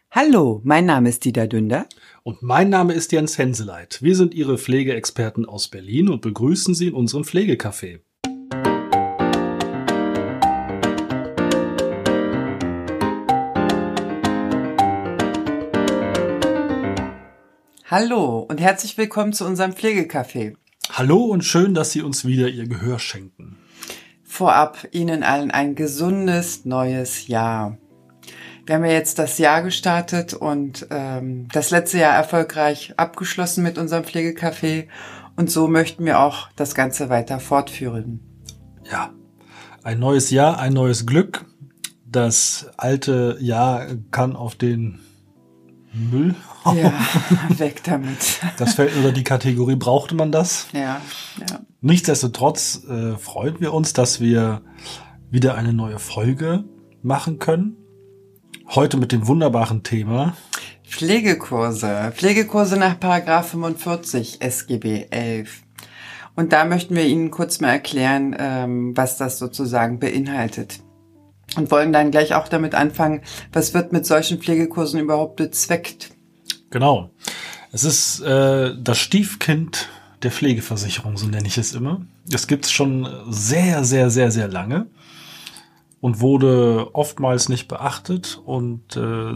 Hallo, mein Name ist Dieter Dünder. Und mein Name ist Jens Henseleit. Wir sind Ihre Pflegeexperten aus Berlin und begrüßen Sie in unserem Pflegecafé. Hallo und herzlich willkommen zu unserem Pflegecafé. Hallo und schön, dass Sie uns wieder Ihr Gehör schenken. Vorab Ihnen allen ein gesundes neues Jahr. Wir haben ja jetzt das Jahr gestartet und das letzte Jahr erfolgreich abgeschlossen mit unserem Pflegecafé und so möchten wir auch das Ganze weiter fortführen. Ja, ein neues Jahr, ein neues Glück. Das alte Jahr kann auf den Müll. Ja, weg damit. Das fällt unter die Kategorie, brauchte man das? Ja. Nichtsdestotrotz freuen wir uns, dass wir wieder eine neue Folge machen können. Heute mit dem wunderbaren Thema Pflegekurse. Pflegekurse nach Paragraph 45 SGB 11. Und da möchten wir Ihnen kurz mal erklären, was das sozusagen beinhaltet. Und wollen dann gleich auch damit anfangen, was wird mit solchen Pflegekursen überhaupt bezweckt? Genau. Es ist das Stiefkind der Pflegeversicherung, so nenne ich es immer. Es gibt es schon sehr, sehr, sehr, sehr lange und wurde oftmals nicht beachtet. Und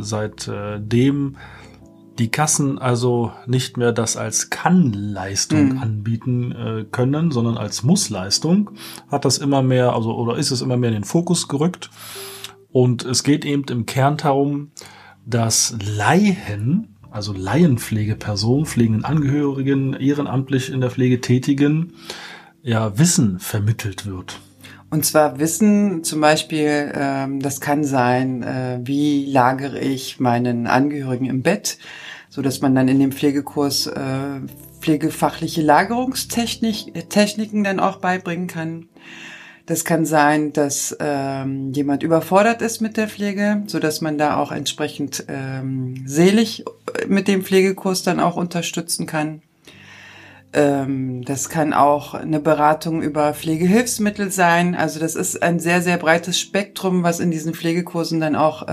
seitdem die Kassen also nicht mehr das als Kann-Leistung anbieten können, sondern als Muss-Leistung, hat das immer mehr, ist es immer mehr in den Fokus gerückt. Und es geht eben im Kern darum, dass Laien, also Laienpflegepersonen, pflegenden Angehörigen, ehrenamtlich in der Pflege Tätigen, ja, Wissen vermittelt wird. Und zwar Wissen, zum Beispiel, das kann sein, wie lagere ich meinen Angehörigen im Bett, so dass man dann in dem Pflegekurs pflegefachliche Lagerungstechniken dann auch beibringen kann. Das kann sein, dass jemand überfordert ist mit der Pflege, so dass man da auch entsprechend seelisch mit dem Pflegekurs dann auch unterstützen kann. Das kann auch eine Beratung über Pflegehilfsmittel sein. Also das ist ein sehr, sehr breites Spektrum, was in diesen Pflegekursen dann auch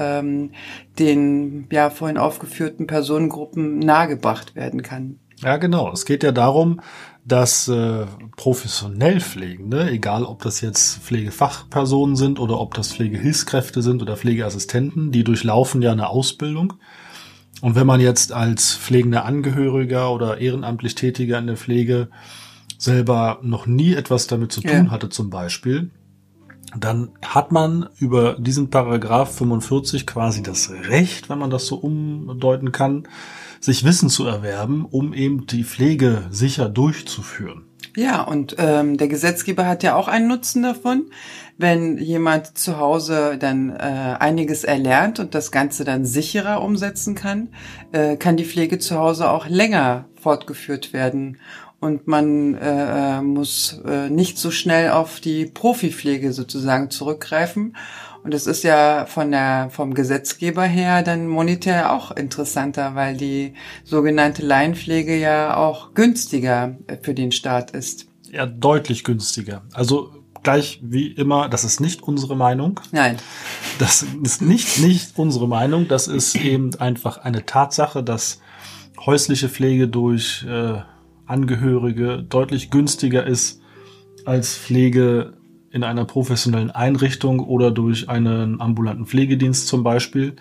den vorhin aufgeführten Personengruppen nahegebracht werden kann. Ja, genau. Es geht ja darum, dass professionell Pflegende, egal ob das jetzt Pflegefachpersonen sind oder ob das Pflegehilfskräfte sind oder Pflegeassistenten, die durchlaufen ja eine Ausbildung. Und wenn man jetzt als pflegender Angehöriger oder ehrenamtlich Tätiger in der Pflege selber noch nie etwas damit zu tun hatte zum Beispiel, dann hat man über diesen Paragraph 45 quasi das Recht, wenn man das so umdeuten kann, sich Wissen zu erwerben, um eben die Pflege sicher durchzuführen. Ja, und der Gesetzgeber hat ja auch einen Nutzen davon, wenn jemand zu Hause dann einiges erlernt und das Ganze dann sicherer umsetzen kann die Pflege zu Hause auch länger fortgeführt werden. Und man muss nicht so schnell auf die Profipflege sozusagen zurückgreifen. Und das ist ja vom Gesetzgeber her dann monetär auch interessanter, weil die sogenannte Laienpflege ja auch günstiger für den Staat ist. Ja, deutlich günstiger. Also gleich wie immer, das ist nicht unsere Meinung. Nein. Das ist nicht unsere Meinung. Das ist eben einfach eine Tatsache, dass häusliche Pflege durch Angehörige deutlich günstiger ist als Pflege in einer professionellen Einrichtung oder durch einen ambulanten Pflegedienst zum Beispiel.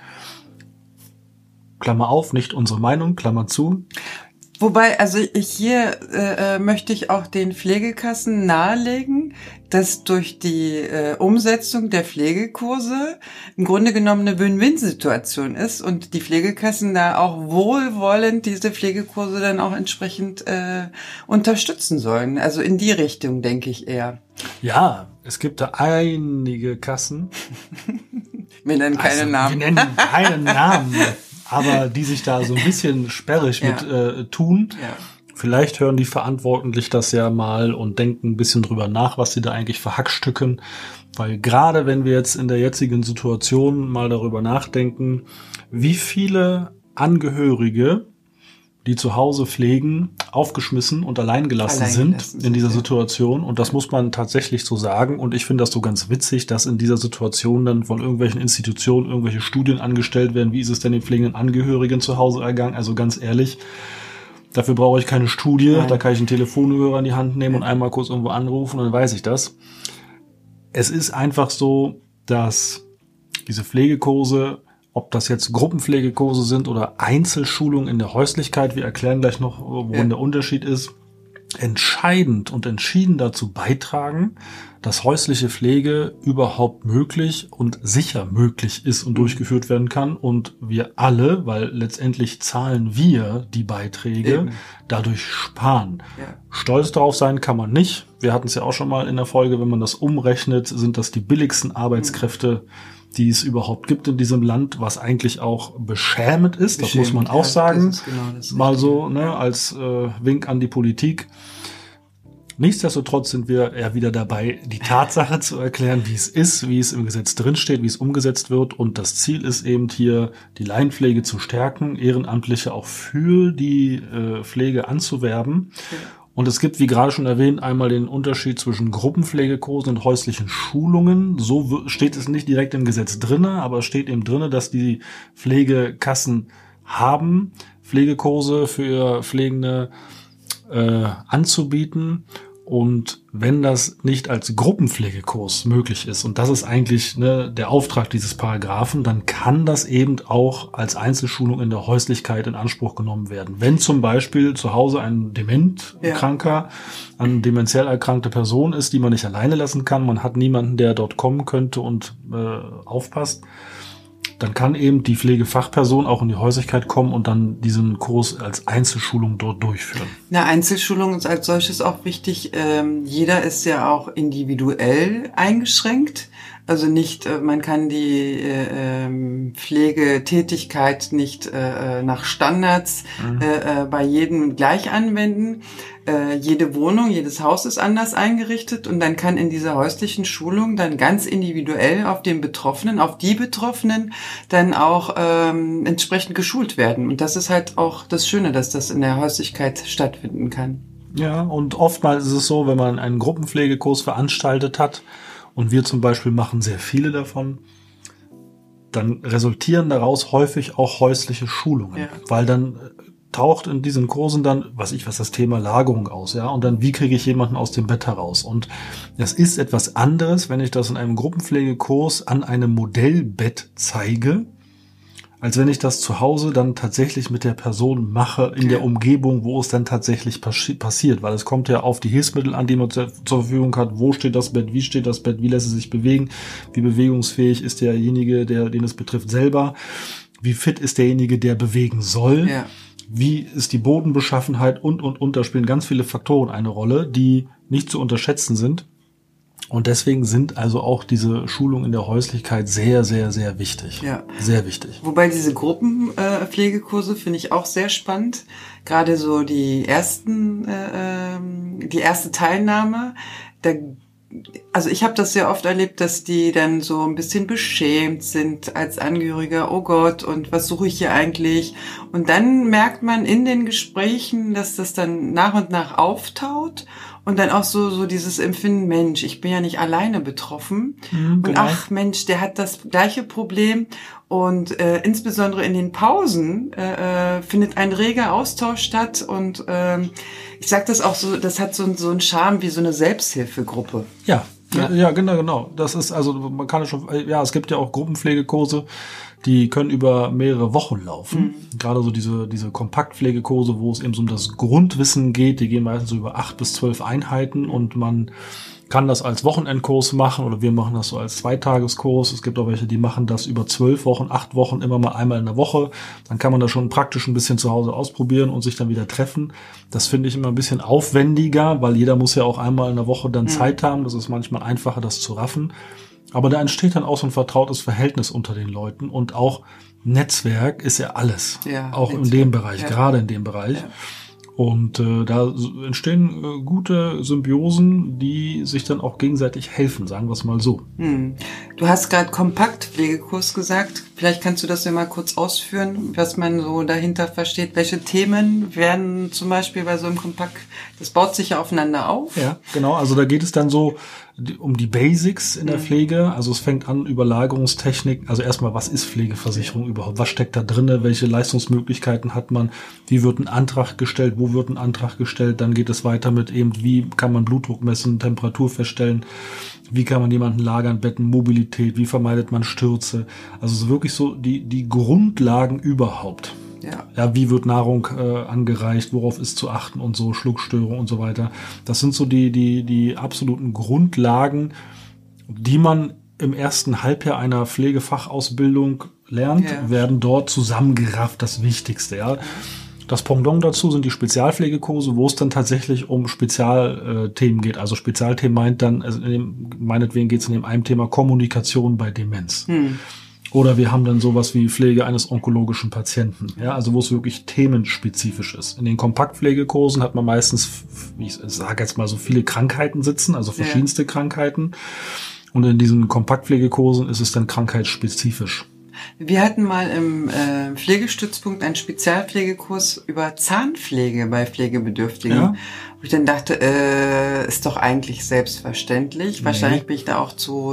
Klammer auf, nicht unsere Meinung, Klammer zu. Wobei, also hier möchte ich auch den Pflegekassen nahelegen, dass durch die Umsetzung der Pflegekurse im Grunde genommen eine Win-Win-Situation ist und die Pflegekassen da auch wohlwollend diese Pflegekurse dann auch entsprechend unterstützen sollen. Also in die Richtung denke ich eher. Ja, es gibt da einige Kassen. Wir nennen keine Namen. Wir nennen keinen Namen. Aber die sich da so ein bisschen sperrig mit tun. Ja. Vielleicht hören die verantwortlich das ja mal und denken ein bisschen drüber nach, was sie da eigentlich verhackstücken. Weil gerade wenn wir jetzt in der jetzigen Situation mal darüber nachdenken, wie viele Angehörige die zu Hause pflegen, aufgeschmissen und alleingelassen sind in dieser Situation. Und das muss man tatsächlich so sagen. Und ich finde das so ganz witzig, dass in dieser Situation dann von irgendwelchen Institutionen irgendwelche Studien angestellt werden. Wie ist es denn den pflegenden Angehörigen zu Hause ergangen? Also ganz ehrlich, dafür brauche ich keine Studie. Nein. Da kann ich einen Telefonhörer in die Hand nehmen und einmal kurz irgendwo anrufen und dann weiß ich das. Es ist einfach so, dass diese Pflegekurse, ob das jetzt Gruppenpflegekurse sind oder Einzelschulungen in der Häuslichkeit, wir erklären gleich noch, worin der Unterschied ist, entscheidend und entschieden dazu beitragen, dass häusliche Pflege überhaupt möglich und sicher möglich ist und durchgeführt werden kann. Und wir alle, weil letztendlich zahlen wir die Beiträge, dadurch sparen. Ja. Stolz darauf sein kann man nicht. Wir hatten es ja auch schon mal in der Folge, wenn man das umrechnet, sind das die billigsten Arbeitskräfte, die es überhaupt gibt in diesem Land, was eigentlich auch beschämend ist, das muss man auch sagen. Das ist genau das mal so, ne, als Wink an die Politik. Nichtsdestotrotz sind wir ja wieder dabei, die Tatsache zu erklären, wie es ist, wie es im Gesetz drinsteht, wie es umgesetzt wird. Und das Ziel ist eben hier, die Laienpflege zu stärken, Ehrenamtliche auch für die Pflege anzuwerben. Ja. Und es gibt, wie gerade schon erwähnt, einmal den Unterschied zwischen Gruppenpflegekursen und häuslichen Schulungen. So steht es nicht direkt im Gesetz drinne, aber es steht eben drinne, dass die Pflegekassen haben, Pflegekurse für Pflegende anzubieten. Und wenn das nicht als Gruppenpflegekurs möglich ist, und das ist eigentlich der Auftrag dieses Paragraphen, dann kann das eben auch als Einzelschulung in der Häuslichkeit in Anspruch genommen werden. Wenn zum Beispiel zu Hause ein Dementkranker, eine dementiell erkrankte Person ist, die man nicht alleine lassen kann, man hat niemanden, der dort kommen könnte und aufpasst, dann kann eben die Pflegefachperson auch in die Häuslichkeit kommen und dann diesen Kurs als Einzelschulung dort durchführen. Eine Einzelschulung ist als solches auch wichtig. Jeder ist ja auch individuell eingeschränkt. Also nicht, man kann die Pflegetätigkeit nicht nach Standards bei jedem gleich anwenden. Jede Wohnung, jedes Haus ist anders eingerichtet und dann kann in dieser häuslichen Schulung dann ganz individuell auf den Betroffenen, auf die Betroffenen dann auch entsprechend geschult werden. Und das ist halt auch das Schöne, dass das in der Häuslichkeit stattfinden kann. Ja, und oftmals ist es so, wenn man einen Gruppenpflegekurs veranstaltet hat, und wir zum Beispiel machen sehr viele davon, dann resultieren daraus häufig auch häusliche Schulungen, weil dann taucht in diesen Kursen dann, was das Thema Lagerung aus, ja, und dann, wie kriege ich jemanden aus dem Bett heraus? Und das ist etwas anderes, wenn ich das in einem Gruppenpflegekurs an einem Modellbett zeige, als wenn ich das zu Hause dann tatsächlich mit der Person mache, in der Umgebung, wo es dann tatsächlich passiert. Weil es kommt ja auf die Hilfsmittel an, die man zur Verfügung hat. Wo steht das Bett? Wie steht das Bett? Wie lässt es sich bewegen? Wie bewegungsfähig ist derjenige, den es betrifft, selber? Wie fit ist derjenige, der bewegen soll? Ja. Wie ist die Bodenbeschaffenheit? Und. Da spielen ganz viele Faktoren eine Rolle, die nicht zu unterschätzen sind. Und deswegen sind also auch diese Schulungen in der Häuslichkeit sehr, sehr, sehr wichtig. Ja. Sehr wichtig. Wobei diese Gruppenpflegekurse finde ich auch sehr spannend. Gerade so die erste Teilnahme. Also ich habe das sehr oft erlebt, dass die dann so ein bisschen beschämt sind als Angehöriger. Oh Gott, und was suche ich hier eigentlich? Und dann merkt man in den Gesprächen, dass das dann nach und nach auftaut. Und dann auch so dieses Empfinden, Mensch, ich bin ja nicht alleine betroffen. Genau. Und ach Mensch, der hat das gleiche Problem. Und insbesondere in den Pausen findet ein reger Austausch statt. Und ich sag das auch so, das hat so einen Charme wie so eine Selbsthilfegruppe. Ja, genau. Das ist also, man kann es gibt ja auch Gruppenpflegekurse, die können über mehrere Wochen laufen. Gerade so diese Kompaktpflegekurse, wo es eben so um das Grundwissen geht, die gehen meistens so über 8 bis 12 Einheiten und man kann das als Wochenendkurs machen oder wir machen das so als Zweitageskurs. Es gibt auch welche, die machen das über 12 Wochen, 8 Wochen, immer mal einmal in der Woche. Dann kann man das schon praktisch ein bisschen zu Hause ausprobieren und sich dann wieder treffen. Das finde ich immer ein bisschen aufwendiger, weil jeder muss ja auch einmal in der Woche dann Zeit haben. Das ist manchmal einfacher, das zu raffen. Aber da entsteht dann auch so ein vertrautes Verhältnis unter den Leuten und auch Netzwerk ist ja alles. Ja, auch Netzwerk, in dem Bereich, gerade in dem Bereich. Ja. Und da entstehen gute Symbiosen, die sich dann auch gegenseitig helfen, sagen wir es mal so. Du hast gerade Kompaktpflegekurs gesagt. Vielleicht kannst du das ja mal kurz ausführen, was man so dahinter versteht. Welche Themen werden zum Beispiel bei so einem Kompakt, das baut sich ja aufeinander auf? Ja, genau. Also da geht es dann so um die Basics in der Pflege. Also es fängt an über Lagerungstechnik. Also erstmal, was ist Pflegeversicherung überhaupt? Was steckt da drinne? Welche Leistungsmöglichkeiten hat man? Wie wird ein Antrag gestellt? Wo wird ein Antrag gestellt? Dann geht es weiter mit eben, wie kann man Blutdruck messen, Temperatur feststellen? Wie kann man jemanden lagern, Betten, Mobilität? Wie vermeidet man Stürze? Also so wirklich so die Grundlagen überhaupt. Ja, wie wird Nahrung angereicht, worauf ist zu achten und so, Schluckstörungen und so weiter. Das sind so die absoluten Grundlagen, die man im ersten Halbjahr einer Pflegefachausbildung lernt, werden dort zusammengerafft, das Wichtigste. Ja. Das Pendant dazu sind die Spezialpflegekurse, wo es dann tatsächlich um Spezialthemen geht. Also Spezialthemen meint dann, also meinetwegen geht es in dem einen Thema Kommunikation bei Demenz. Oder wir haben dann sowas wie Pflege eines onkologischen Patienten, ja, also wo es wirklich themenspezifisch ist. In den Kompaktpflegekursen hat man meistens, ich sage jetzt mal, so viele Krankheiten sitzen, also verschiedenste Krankheiten. Und in diesen Kompaktpflegekursen ist es dann krankheitsspezifisch. Wir hatten mal im Pflegestützpunkt einen Spezialpflegekurs über Zahnpflege bei Pflegebedürftigen. Ja. Wo ich dann dachte, ist doch eigentlich selbstverständlich. Nee. Wahrscheinlich bin ich da auch zu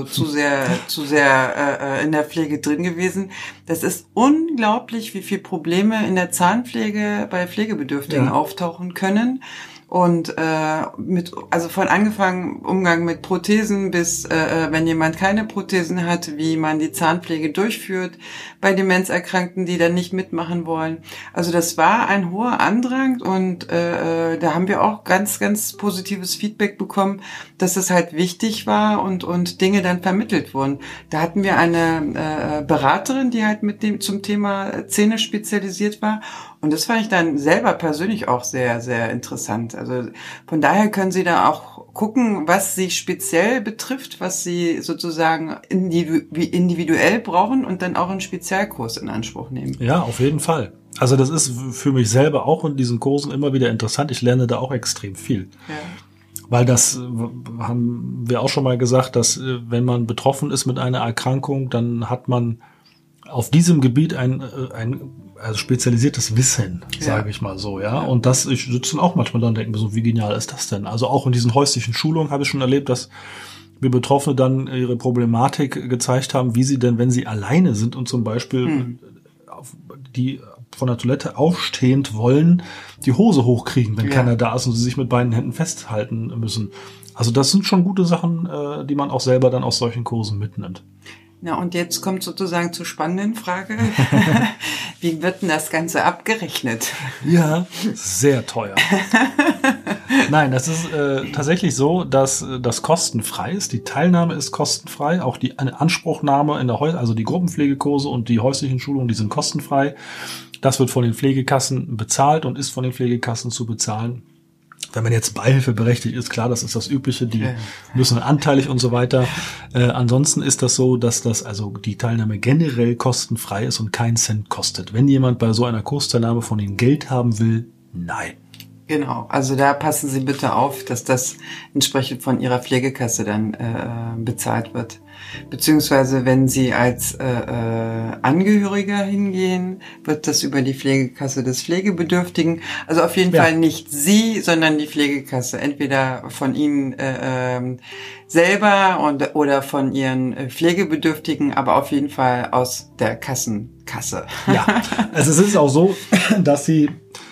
sehr in der Pflege drin gewesen. Das ist unglaublich, wie viele Probleme in der Zahnpflege bei Pflegebedürftigen auftauchen können. Und also von angefangen Umgang mit Prothesen bis wenn jemand keine Prothesen hat, wie man die Zahnpflege durchführt bei Demenzerkrankten, die dann nicht mitmachen wollen. Also das war ein hoher Andrang und da haben wir auch ganz, ganz positives Feedback bekommen, dass es halt wichtig war und Dinge dann vermittelt wurden. Da hatten wir eine Beraterin, die halt zum Thema Zähne spezialisiert war. Und das fand ich dann selber persönlich auch sehr, sehr interessant. Also von daher können Sie da auch gucken, was Sie speziell betrifft, was Sie sozusagen individuell brauchen und dann auch einen Spezialkurs in Anspruch nehmen. Ja, auf jeden Fall. Also das ist für mich selber auch in diesen Kursen immer wieder interessant. Ich lerne da auch extrem viel. Ja. Weil das haben wir auch schon mal gesagt, dass wenn man betroffen ist mit einer Erkrankung, dann hat man auf diesem Gebiet ein spezialisiertes Wissen, sage ich mal so, ja. Und ich sitze dann auch manchmal da und denke mir so, wie genial ist das denn? Also auch in diesen häuslichen Schulungen habe ich schon erlebt, dass wir Betroffene dann ihre Problematik gezeigt haben, wie sie denn, wenn sie alleine sind und zum Beispiel die von der Toilette aufstehend wollen, die Hose hochkriegen, wenn keiner da ist und sie sich mit beiden Händen festhalten müssen. Also das sind schon gute Sachen, die man auch selber dann aus solchen Kursen mitnimmt. Na, und jetzt kommt sozusagen zur spannenden Frage. Wie wird denn das Ganze abgerechnet? Ja, sehr teuer. Nein, das ist tatsächlich so, dass das kostenfrei ist. Die Teilnahme ist kostenfrei. Auch die Anspruchnahme also die Gruppenpflegekurse und die häuslichen Schulungen, die sind kostenfrei. Das wird von den Pflegekassen bezahlt und ist von den Pflegekassen zu bezahlen. Wenn man jetzt beihilfeberechtigt ist, klar, das ist das Übliche, die müssen anteilig und so weiter. Ansonsten ist das so, dass die Teilnahme generell kostenfrei ist und keinen Cent kostet. Wenn jemand bei so einer Kursteilnahme von Ihnen Geld haben will, nein. Genau, also da passen Sie bitte auf, dass das entsprechend von Ihrer Pflegekasse dann bezahlt wird. Beziehungsweise wenn Sie als Angehöriger hingehen, wird das über die Pflegekasse des Pflegebedürftigen, also auf jeden Fall nicht Sie, sondern die Pflegekasse, entweder von Ihnen selber oder von Ihren Pflegebedürftigen, aber auf jeden Fall aus der Kassenkasse. Ja, also es ist auch so, dass Sie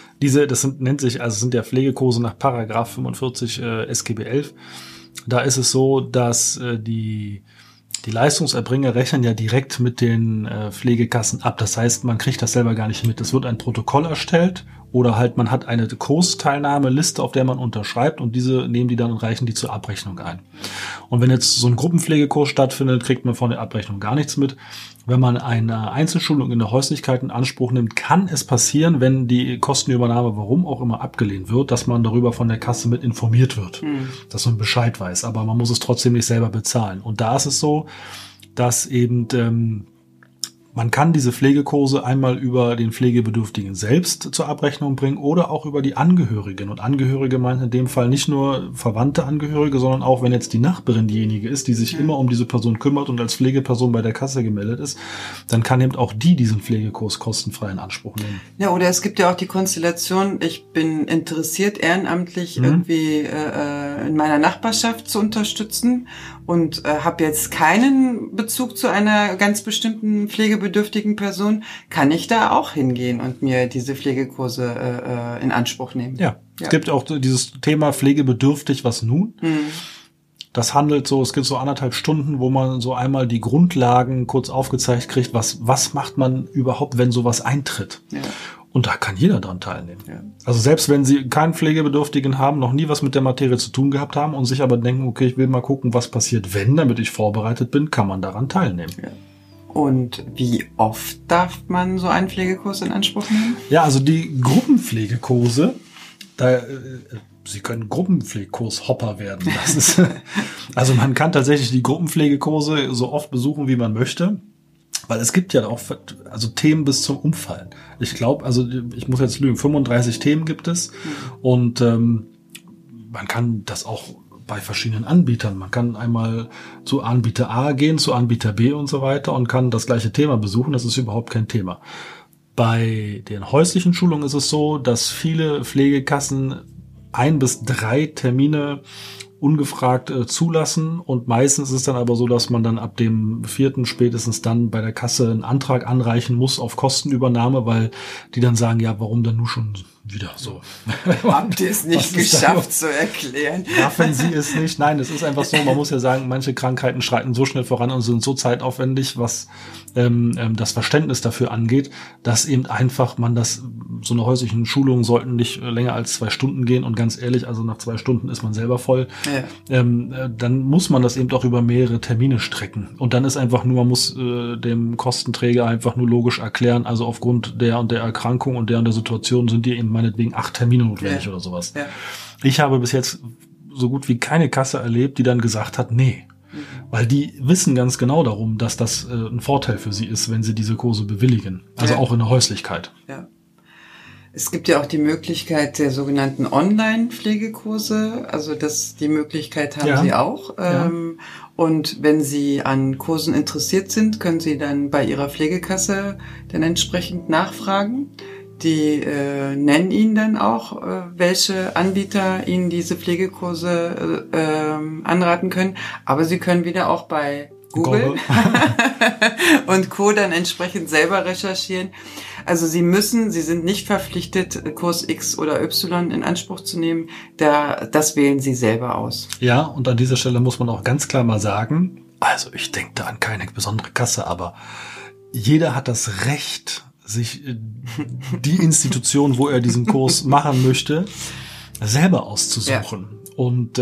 sind ja Pflegekurse nach Paragraph 45 SGB 11. Da ist es so, dass die Leistungserbringer rechnen ja direkt mit den Pflegekassen ab. Das heißt, man kriegt das selber gar nicht mit. Es wird ein Protokoll erstellt oder halt man hat eine Kursteilnahmeliste, auf der man unterschreibt und diese nehmen die dann und reichen die zur Abrechnung ein. Und wenn jetzt so ein Gruppenpflegekurs stattfindet, kriegt man von der Abrechnung gar nichts mit. Wenn man eine Einzelschulung in der Häuslichkeit in Anspruch nimmt, kann es passieren, wenn die Kostenübernahme, warum auch immer, abgelehnt wird, dass man darüber von der Kasse mit informiert wird, dass man Bescheid weiß. Aber man muss es trotzdem nicht selber bezahlen. Und da ist es so, dass eben Man kann diese Pflegekurse einmal über den Pflegebedürftigen selbst zur Abrechnung bringen oder auch über die Angehörigen. Und Angehörige meint in dem Fall nicht nur verwandte Angehörige, sondern auch, wenn jetzt die Nachbarin diejenige ist, die sich immer um diese Person kümmert und als Pflegeperson bei der Kasse gemeldet ist, dann kann eben auch die diesen Pflegekurs kostenfrei in Anspruch nehmen. Ja, oder es gibt ja auch die Konstellation, ich bin interessiert, ehrenamtlich irgendwie in meiner Nachbarschaft zu unterstützen und habe jetzt keinen Bezug zu einer ganz bestimmten pflegebedürftigen Person, kann ich da auch hingehen und mir diese Pflegekurse in Anspruch nehmen. Ja, es gibt auch dieses Thema pflegebedürftig, was nun? Das handelt so, es gibt so 1,5 Stunden, wo man so einmal die Grundlagen kurz aufgezeigt kriegt, was macht man überhaupt, wenn sowas eintritt. Ja. Und da kann jeder dran teilnehmen. Ja. Also selbst wenn Sie keinen Pflegebedürftigen haben, noch nie was mit der Materie zu tun gehabt haben und sich aber denken, okay, ich will mal gucken, was passiert, wenn, damit ich vorbereitet bin, kann man daran teilnehmen. Ja. Und wie oft darf man so einen Pflegekurs in Anspruch nehmen? Ja, also die Gruppenpflegekurse, Sie können Gruppenpflegekurs-Hopper werden. Das ist, also man kann tatsächlich die Gruppenpflegekurse so oft besuchen, wie man möchte. Weil es gibt ja auch Themen bis zum Umfallen. Ich glaube, also ich muss jetzt lügen, 35 Themen gibt es. Und man kann das auch bei verschiedenen Anbietern. Man kann einmal zu Anbieter A gehen, zu Anbieter B und so weiter und kann das gleiche Thema besuchen. Das ist überhaupt kein Thema. Bei den häuslichen Schulungen ist es so, dass viele Pflegekassen 1 bis 3 Termine ungefragt zulassen und meistens ist es dann aber so, dass man dann ab dem 4. spätestens dann bei der Kasse einen Antrag anreichen muss auf Kostenübernahme, weil die dann sagen, ja, warum dann nur schon wieder so. Habt ihr es nicht geschafft zu erklären? Schaffen Sie es nicht? Nein, es ist einfach so, man muss ja sagen, manche Krankheiten schreiten so schnell voran und sind so zeitaufwendig, was das Verständnis dafür angeht, dass eben einfach man so eine häusliche Schulung sollten nicht länger als 2 Stunden gehen und ganz ehrlich, also nach 2 Stunden ist man selber voll. Ja. Dann muss man das eben auch über mehrere Termine strecken. Und dann ist einfach nur, man muss dem Kostenträger einfach nur logisch erklären, also aufgrund der und der Erkrankung und der Situation sind die eben meinetwegen 8 Termine notwendig oder sowas. Ja. Ich habe bis jetzt so gut wie keine Kasse erlebt, die dann gesagt hat, nee. Weil die wissen ganz genau darum, dass das ein Vorteil für sie ist, wenn sie diese Kurse bewilligen. Also auch in der Häuslichkeit. Ja. Es gibt ja auch die Möglichkeit der sogenannten Online-Pflegekurse. Also die Möglichkeit haben Sie auch. Und wenn Sie an Kursen interessiert sind, können Sie dann bei Ihrer Pflegekasse dann entsprechend nachfragen. Die nennen Ihnen dann auch, welche Anbieter Ihnen diese Pflegekurse anraten können. Aber Sie können wieder auch bei Google und Co. dann entsprechend selber recherchieren. Also Sie sind nicht verpflichtet, Kurs X oder Y in Anspruch zu nehmen. Das wählen Sie selber aus. Ja, und an dieser Stelle muss man auch ganz klar mal sagen, also ich denke da an keine besondere Kasse, aber jeder hat das Recht, sich die Institution, wo er diesen Kurs machen möchte, selber auszusuchen. Ja. Und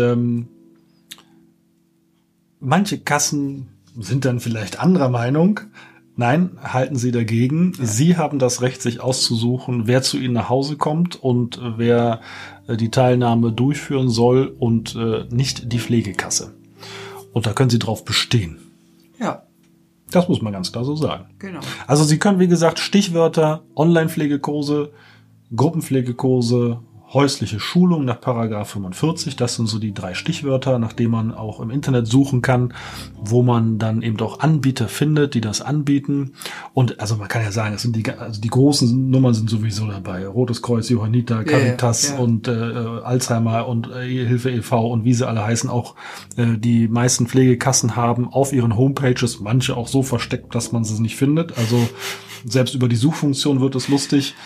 manche Kassen sind dann vielleicht anderer Meinung. Nein, halten Sie dagegen. Ja. Sie haben das Recht, sich auszusuchen, wer zu Ihnen nach Hause kommt und wer die Teilnahme durchführen soll und nicht die Pflegekasse. Und da können Sie drauf bestehen. Ja. Das muss man ganz klar so sagen. Genau. Also Sie können, wie gesagt, Stichwörter, Online-Pflegekurse, Gruppenpflegekurse, häusliche Schulung nach Paragraph 45, das sind so die 3 Stichwörter, nach denen man auch im Internet suchen kann, wo man dann eben auch Anbieter findet, die das anbieten. Und also man kann ja sagen, es sind die großen Nummern sind sowieso dabei. Rotes Kreuz, Johanniter, Caritas und Alzheimer und Hilfe e.V. und wie sie alle heißen. Auch die meisten Pflegekassen haben auf ihren Homepages, manche auch so versteckt, dass man sie nicht findet. Also selbst über die Suchfunktion wird es lustig.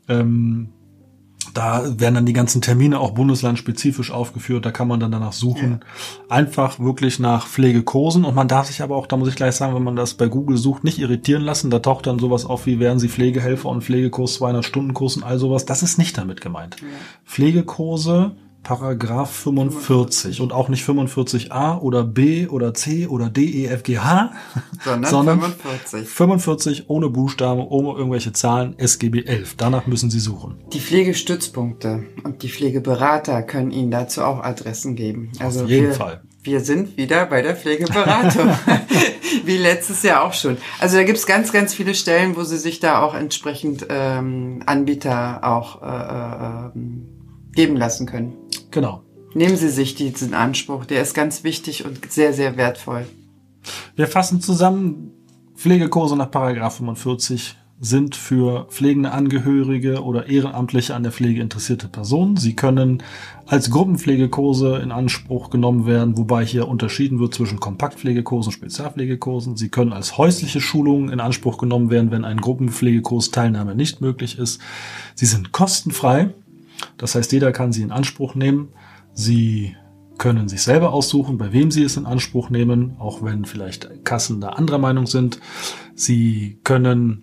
Da werden dann die ganzen Termine auch bundeslandspezifisch aufgeführt, da kann man dann danach suchen. Ja. Einfach wirklich nach Pflegekursen und man darf sich aber auch, da muss ich gleich sagen, wenn man das bei Google sucht, nicht irritieren lassen. Da taucht dann sowas auf, wie werden Sie Pflegehelfer und Pflegekurs, 200-Stunden-Kurs und all sowas. Das ist nicht damit gemeint. Ja. Pflegekurse, Paragraph 45 und auch nicht 45a oder B oder C oder D, E, F, G, H, sondern 45 ohne Buchstaben, ohne irgendwelche Zahlen, SGB 11. Danach müssen Sie suchen. Die Pflegestützpunkte und die Pflegeberater können Ihnen dazu auch Adressen geben. Also auf jeden Fall. Wir sind wieder bei der Pflegeberatung. Wie letztes Jahr auch schon. Also da gibt's ganz, ganz viele Stellen, wo Sie sich da auch entsprechend Anbieter auch geben lassen können. Genau. Nehmen Sie sich diesen Anspruch, der ist ganz wichtig und sehr, sehr wertvoll. Wir fassen zusammen, Pflegekurse nach § 45 sind für pflegende Angehörige oder ehrenamtliche an der Pflege interessierte Personen. Sie können als Gruppenpflegekurse in Anspruch genommen werden, wobei hier unterschieden wird zwischen Kompaktpflegekursen und Spezialpflegekursen. Sie können als häusliche Schulungen in Anspruch genommen werden, wenn ein Gruppenpflegekurs Teilnahme nicht möglich ist. Sie sind kostenfrei, das heißt, jeder kann sie in Anspruch nehmen. Sie können sich selber aussuchen, bei wem sie es in Anspruch nehmen, auch wenn vielleicht Kassen da anderer Meinung sind. Sie können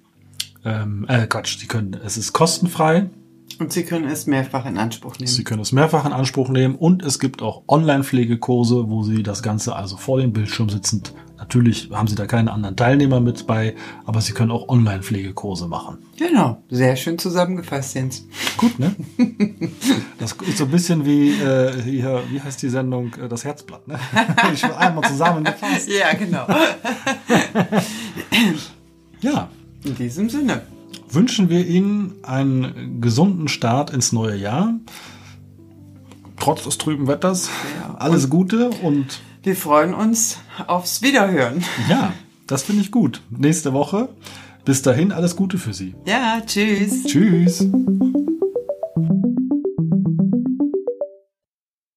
es ist kostenfrei. Und Sie können es mehrfach in Anspruch nehmen. Sie können es mehrfach in Anspruch nehmen und es gibt auch Online-Pflegekurse, wo Sie das Ganze also vor dem Bildschirm sitzend, natürlich haben Sie da keine anderen Teilnehmer mit bei, aber Sie können auch Online-Pflegekurse machen. Genau, sehr schön zusammengefasst, Jens. Gut, ne? Das ist so ein bisschen wie hier, wie heißt die Sendung, das Herzblatt, ne? Ich will einmal zusammengefasst. Ja, genau. Ja. In diesem Sinne wünschen wir Ihnen einen gesunden Start ins neue Jahr. Trotz des trüben Wetters. Ja, alles Gute und wir freuen uns aufs Wiederhören. Ja, das finde ich gut. Nächste Woche. Bis dahin alles Gute für Sie. Ja, tschüss. Tschüss.